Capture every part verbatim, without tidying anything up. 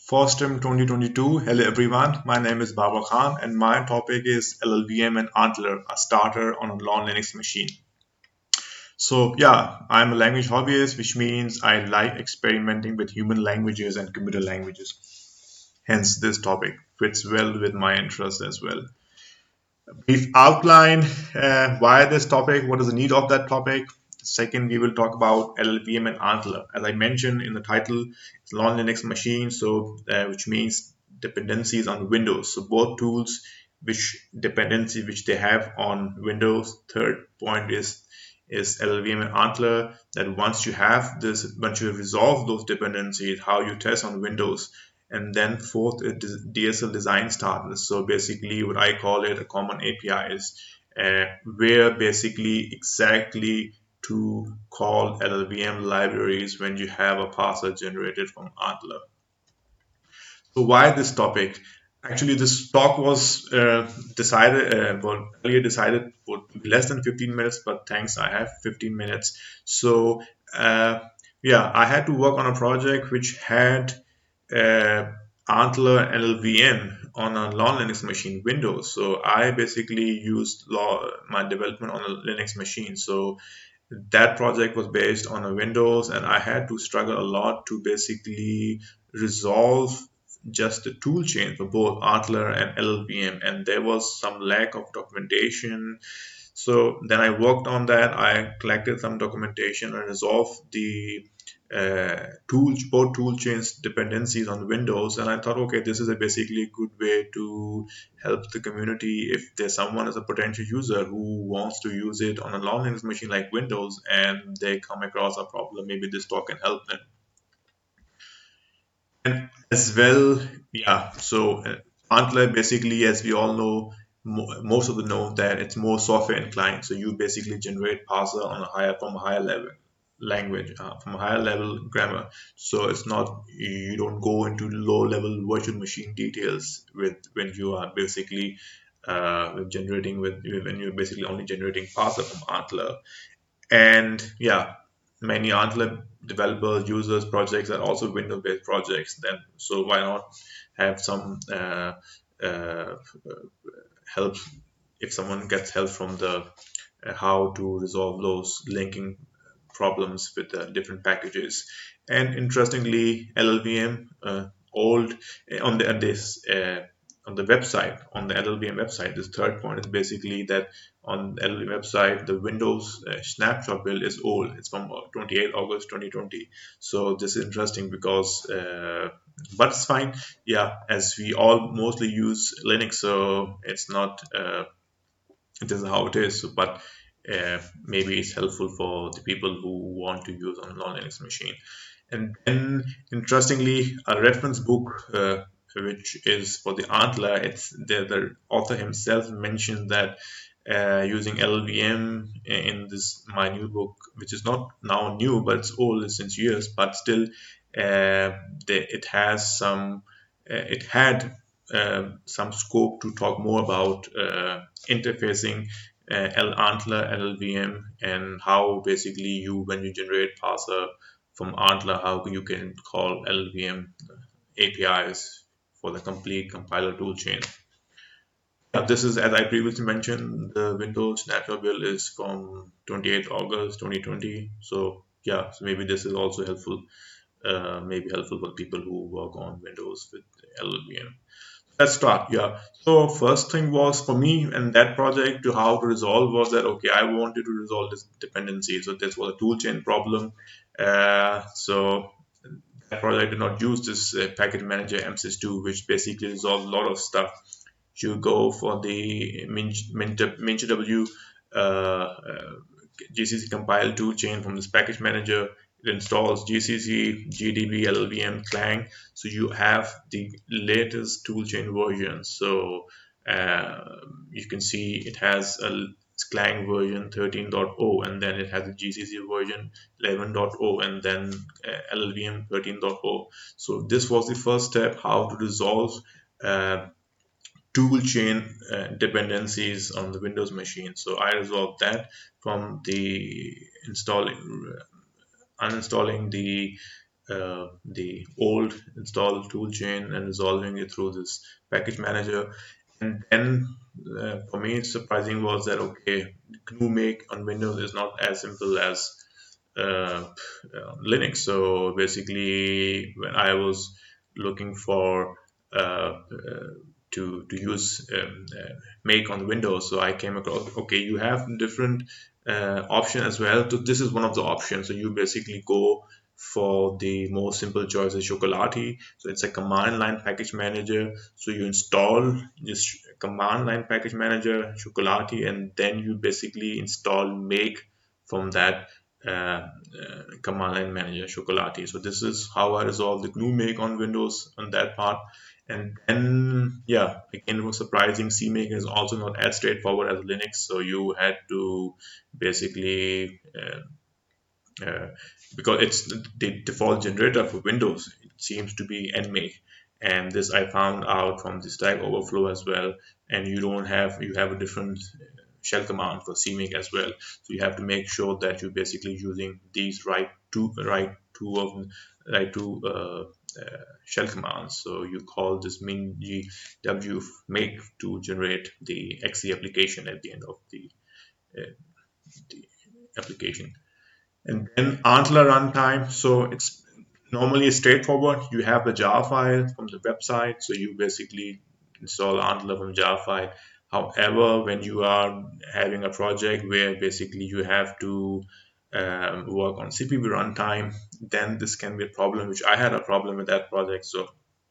First term twenty twenty-two. Hello everyone, my name is Baba Khan and my topic is L L V M and Antler, a starter on a non-Linux machine. So yeah, I'm a language hobbyist, which means I like experimenting with human languages and computer languages. Hence this topic fits well with my interest as well. Brief outline, uh, why this topic, what is the need of that topic. Second, we will talk about L L V M and Antler. As I mentioned in the title, it's non-Linux machine, so uh, which means dependencies on Windows. So both tools, which dependency which they have on Windows. Third point is is L L V M and Antler. That once you have this, once you resolve those dependencies, how you test on Windows. And then fourth is D S L design starters. So basically what I call it a common A P I is uh, where basically exactly to call L L V M libraries when you have a parser generated from Antler. So why this topic? Actually, this talk was uh, decided, uh, well, earlier decided for less than fifteen minutes, but thanks, I have fifteen minutes. So, uh, yeah, I had to work on a project which had uh, Antler L L V M on a non-Linux machine, Windows. So I basically used law, my development on a Linux machine. So that project was based on a Windows, and I had to struggle a lot to basically resolve just the tool chain for both Antler and L L V M, and there was some lack of documentation. So then I worked on that. I collected some documentation and resolved the uh, tool both tool chains dependencies on Windows. And I thought, okay, this is a basically a good way to help the community if there's someone as a potential user who wants to use it on a non-Linux machine like Windows and they come across a problem. Maybe this talk can help them. And as well, yeah. So uh, Antler basically, as we all know, mo- most of the know that it's more software inclined. So you basically generate parser on a higher from a higher level language, uh, from a higher level grammar. So it's not you don't go into low level virtual machine details with when you are basically uh, with generating with when you're basically only generating parser from Antler. And yeah, many Antler developers, users, projects are also Windows-based projects. Then, so why not have some uh, uh, help if someone gets help from the uh, how to resolve those linking problems with the different packages. And interestingly, L L V M uh, old uh, on the on this uh, on the website on the L L V M website. This third point is basically that on the L L V M website, the Windows uh, snapshot build is old. It's from uh, twenty-eighth of August twenty twenty. So this is interesting because, uh, but it's fine. Yeah, as we all mostly use Linux, so it's not. Uh, it is how it is. But uh, maybe it's helpful for the people who want to use on a non-Linux machine. And then, interestingly, a reference book, uh, which is for the Antler, it's the, the author himself mentioned that uh, using L L V M in this my new book, which is not now new, but it's old since years, but still, uh, the, it has some, uh, it had uh, some scope to talk more about uh, interfacing uh, L Antler, L L V M, and how basically you, when you generate parser from Antler, how you can call L L V M A P Is for the complete compiler toolchain. Uh, this is, as I previously mentioned, the Windows snapshot build is from twenty-eighth of August twenty twenty. So yeah, so maybe this is also helpful, uh, maybe helpful for people who work on Windows with L L V M. Let's start. Yeah. So first thing was for me and that project to how to resolve was that okay, I wanted to resolve this dependency. So this was a toolchain problem. Uh, so that project did not use this uh, package manager M sys two, which basically resolves a lot of stuff. You go for the MinJW uh, uh, G C C compile toolchain from this package manager. It installs G C C, G D B, L L V M, Clang. So you have the latest toolchain version. So uh, you can see it has a Clang version thirteen point zero, and then it has a G C C version eleven point zero, and then uh, L L V M thirteen point zero. So this was the first step, how to resolve uh, tool chain uh, dependencies on the Windows machine. So I resolved that from the installing, uninstalling the uh, the old installed toolchain and resolving it through this package manager. And then uh, for me, it's surprising was that okay, G N U make on Windows is not as simple as uh, uh, Linux. So basically, when I was looking for uh, uh, to to use um, uh, make on Windows, so I came across okay, you have different uh, option as well. So this is one of the options. So you basically go for the most simple choice is Chocolati. So it's a command line package manager. So you install this command line package manager Chocolati, and then you basically install make from that uh, uh, command line manager Chocolati. So this is how I resolve the G N U make on Windows on that part. And then yeah, again it was surprising. CMake is also not as straightforward as Linux. So you had to basically uh, uh, because it's the default generator for Windows. It seems to be Nmake, and this I found out from the Stack Overflow as well. And you don't have you have a different uh, shell command for CMake as well. So you have to make sure that you're basically using these right two right two of right two uh, uh, shell commands. So you call this min-g-w make to generate the exe application at the end of the, uh, the application. And then Antler runtime. So it's normally straightforward. You have the jar file from the website, so you basically install Antler from jar file. However, when you are having a project where basically you have to um, work on C P U runtime, then this can be a problem, which I had a problem with that project. So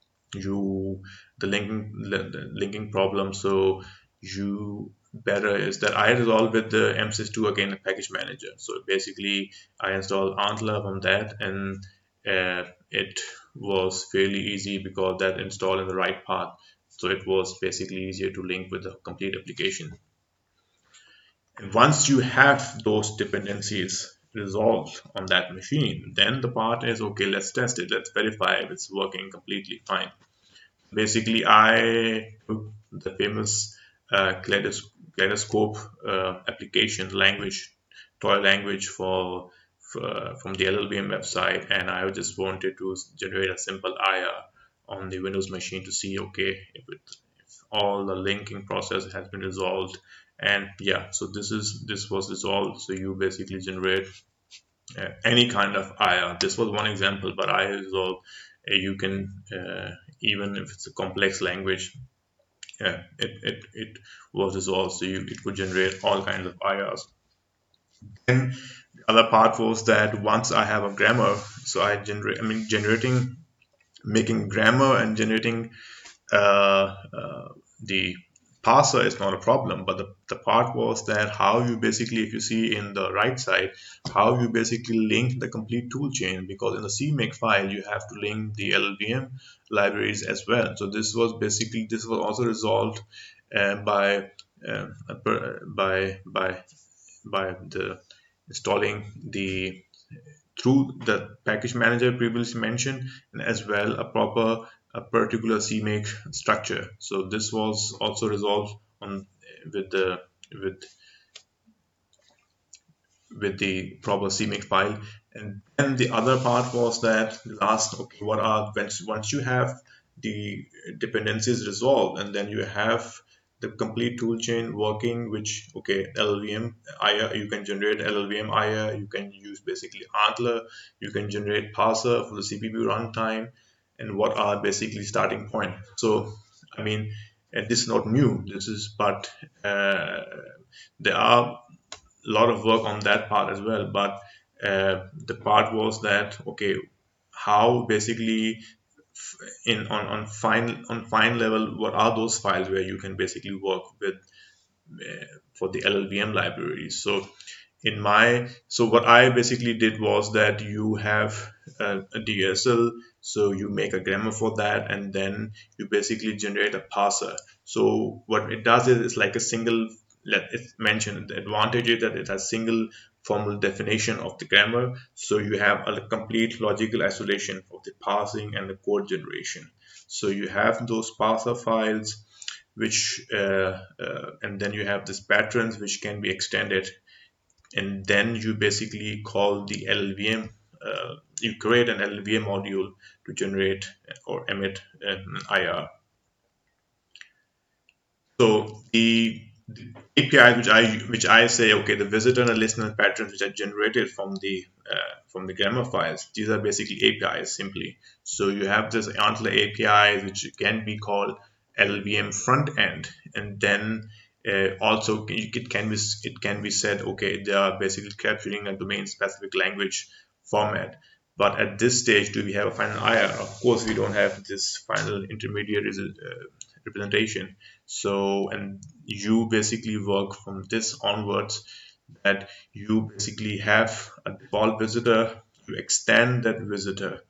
you the linking the linking problem. So you better is that I resolve with the M sys two again, a package manager. So basically, I installed Antler from that, and uh, it was fairly easy because that installed in the right path. So it was basically easier to link with the complete application. And once you have those dependencies resolved on that machine, then the part is okay. Let's test it. Let's verify if it's working completely fine. Basically, I took the famous uh, Kaleidos- Kaleidoscope uh, application language, toy language for, for from the L L V M website, and I just wanted to generate a simple I R on the Windows machine to see, okay, if, it, if all the linking process has been resolved. And yeah, so this is this was resolved. So you basically generate uh, any kind of I R. This was one example, but I resolve uh, you can uh, even if it's a complex language, yeah, it, it, it was resolved. So you, it could generate all kinds of I Rs. And the other part was that once I have a grammar, so I generate, I mean, generating, making grammar and generating uh, uh, the parser is not a problem, but the, the part was that how you basically, if you see in the right side, how you basically link the complete tool chain, because in the CMake file you have to link the L L V M libraries as well. So this was basically this was also resolved uh, by uh, by by by the installing the through the package manager previously mentioned, and as well a proper a particular CMake structure. So this was also resolved on with the with with the proper CMake file. And then the other part was that the last, okay, what are once once you have the dependencies resolved, and then you have the complete toolchain working, which okay, L L V M I R, you can generate L L V M I R, you can use basically Antler, you can generate parser for the C P U runtime, and what are basically starting point. So I mean, and this is not new. This is but uh, there are a lot of work on that part as well. But uh, the part was that okay, how basically in on on fine on fine level, what are those files where you can basically work with uh, for the L L V M libraries. So in my so what I basically did was that you have a, a D S L, so you make a grammar for that, and then you basically generate a parser. So what it does is it's like a single, let it mention the advantage is that it has single formal definition of the grammar, so you have a complete logical isolation of the parsing and the code generation. So you have those parser files which uh, uh, and then you have these patterns which can be extended, and then you basically call the L L V M uh, you create an L L V M module to generate or emit an I R. So the, the A P Is which I which I say, okay, the visitor and the listener patterns which are generated from the uh, from the grammar files, these are basically A P Is simply. So you have this Antler A P Is which can be called L L V M front end, and then uh, also it can be it can be said, okay, they are basically capturing a domain specific language format. But at this stage, do we have a final I R? Of course, we don't have this final intermediate uh, representation. So, and you basically work from this onwards, that you basically have a default visitor, you extend that visitor.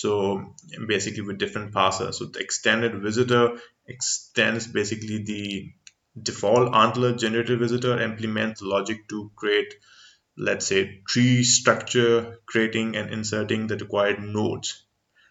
So basically with different parsers. So the extended visitor extends basically the default Antler generated visitor, implements logic to create, let's say, tree structure, creating and inserting the required nodes.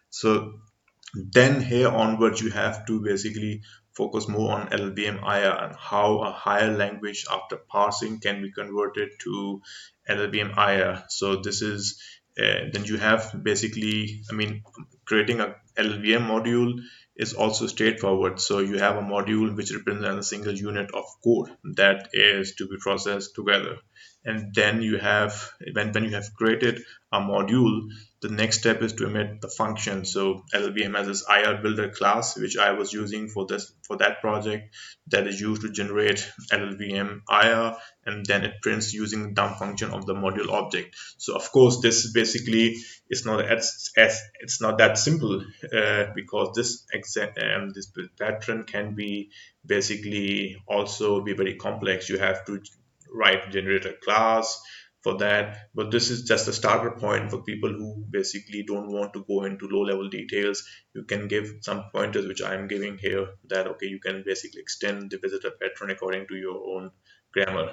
So then here onwards, you have to basically focus more on L L V M I R and how a higher language after parsing can be converted to L L V M I R. So this is uh, then you have basically, I mean, creating a L L V M module is also straightforward. So you have a module which represents a single unit of code that is to be processed together. And then you have, when, when you have created a module, the next step is to emit the function. So L L V M has this I R builder class, which I was using for this for that project, that is used to generate L L V M I R, and then it prints using the dump function of the module object. So of course, this basically is not as, as it's not that simple uh, because this exact um, this pattern can be basically also be very complex. You have to write generate a class for that, but this is just a starter point for people who basically don't want to go into low level details. You can give some pointers which I am giving here, that okay, you can basically extend the visitor pattern according to your own grammar,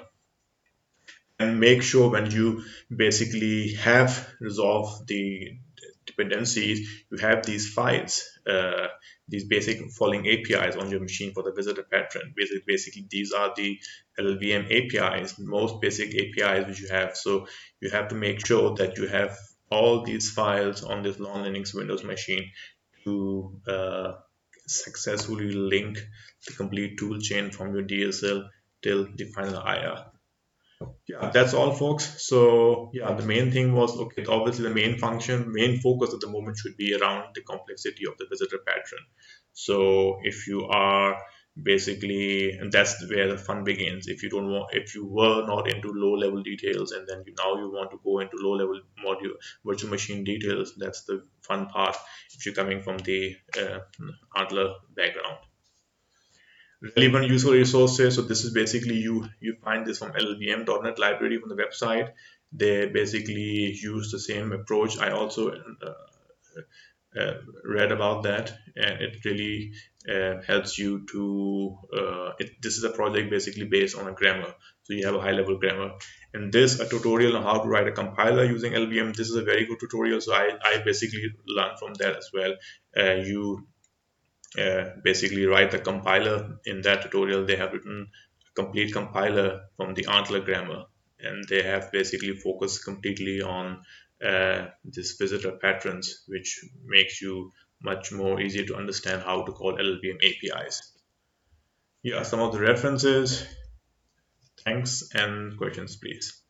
and make sure when you basically have resolved the dependencies, you have these files, uh, these basic following A P Is on your machine for the visitor pattern. Basically, basically these are the L L V M A P Is, most basic A P Is which you have. So you have to make sure that you have all these files on this non Linux Windows machine to uh, successfully link the complete tool chain from your D S L till the final I R. Yeah, that's all, folks. So yeah, the main thing was, okay, obviously the main function, main focus at the moment should be around the complexity of the visitor pattern. So if you are basically, and that's where the fun begins. If you don't want, if you were not into low level details, and then you, now you want to go into low level module virtual machine details, that's the fun part if you're coming from the uh, Antler background. Relevant useful resources. So this is basically, you you find this from L L V M dot net library from the website. They basically use the same approach. I also uh, uh, read about that, and it really uh, helps you to. Uh, it, this is a project basically based on a grammar, so you have a high level grammar. And this a tutorial on how to write a compiler using L L V M. This is a very good tutorial. So I I basically learned from that as well. Uh, you uh, basically write the compiler. In that tutorial, they have written a complete compiler from the Antler grammar, and they have basically focused completely on uh, this visitor patterns, which makes you much more easier to understand how to call L L V M A P Is. Yeah, some of the references. Thanks, and questions, please.